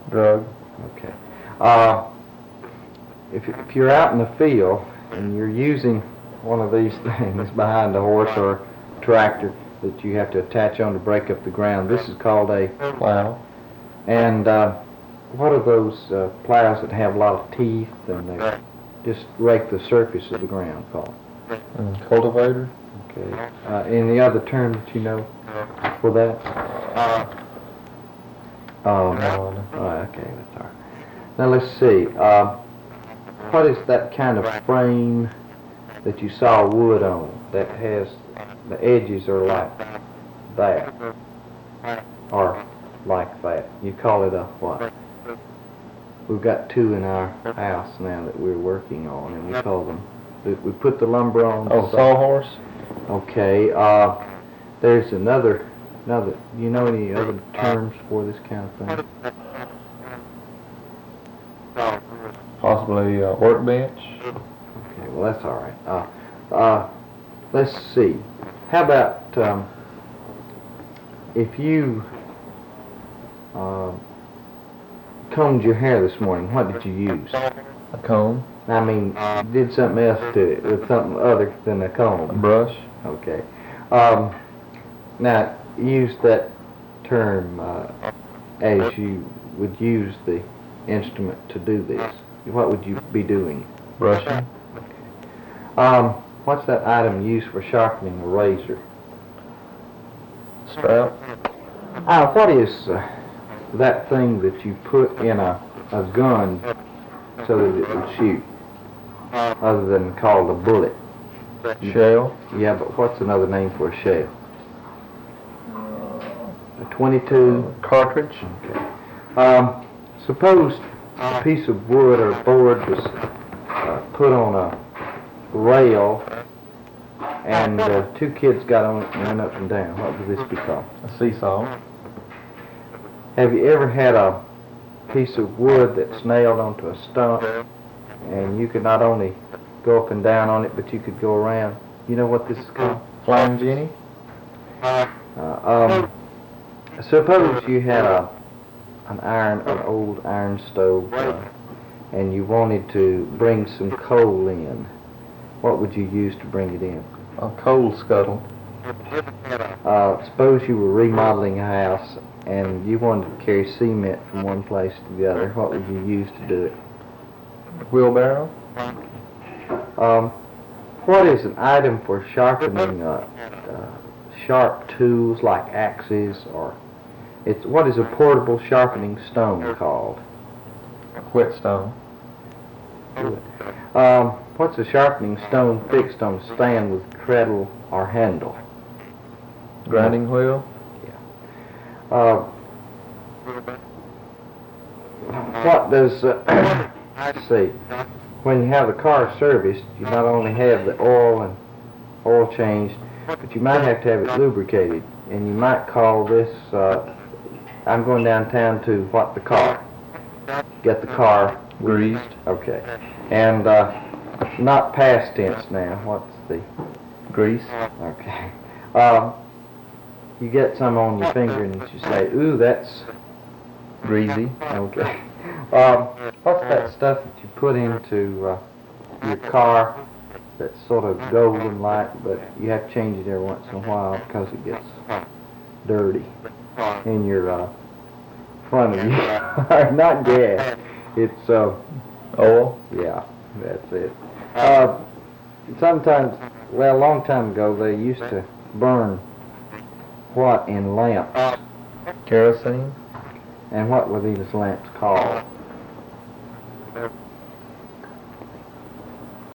Drug. Okay. If you're out in the field and you're using one of these things behind a horse or tractor that you have to attach on to break up the ground, this is called a plow. And what are those plows that have a lot of teeth and they just rake the surface of the ground called? Cultivator. Okay. Any other term that you know for that? No. Okay, that's all right. Now let's see. What is that kind of frame that you saw wood on that has the edges are like that or like that? You call it a what? We've got two in our house now that we're working on, and we call them. We put the lumber on. Oh, sawhorse. Okay. There's another. You know any other terms for this kind of thing? Possibly a workbench. Okay, well that's all right. Let's see. How about if you combed your hair this morning? What did you use? A comb. I mean, you did something else to it with something other than a comb. A brush. Okay. Now use that term as you would use the instrument to do this. What would you be doing? Brushing. What's that item used for sharpening a razor? Strap. What is that thing that you put in a gun so that it would shoot, other than called a bullet? Shell. Yeah, but what's another name for a shell? A 22? Cartridge. Okay. Suppose a piece of wood or board was put on a rail and two kids got on it and went up and down. What would this be called? A seesaw. Have you ever had a piece of wood that's nailed onto a stump and you could not only go up and down on it, but you could go around? You know what this is called? Flying Jenny. Suppose you had an old iron stove, and you wanted to bring some coal in. What would you use to bring it in? A coal scuttle. Suppose you were remodeling a house and you wanted to carry cement from one place to the other. What would you use to do it? Wheelbarrow. What is an item for sharpening sharp tools like axes, or what is a portable sharpening stone called? A whetstone. What's a sharpening stone fixed on a stand with cradle or handle? Grinding wheel. What does, let's see, when you have the car serviced, you not only have the oil changed, but you might have to have it lubricated, and you might call this, I'm going downtown to what the car? Get the car greased. Okay. And not past tense now. What's the grease? Okay. You get some on your finger and you say, "Ooh, that's greasy." Okay. What's that stuff that you put into your car that's sort of golden like, but you have to change it every once in a while because it gets dirty in your front of you? Not gas. It's oil. Yeah, that's it. Sometimes, well, a long time ago, they used to burn what in lamps? Kerosene. And what were these lamps called?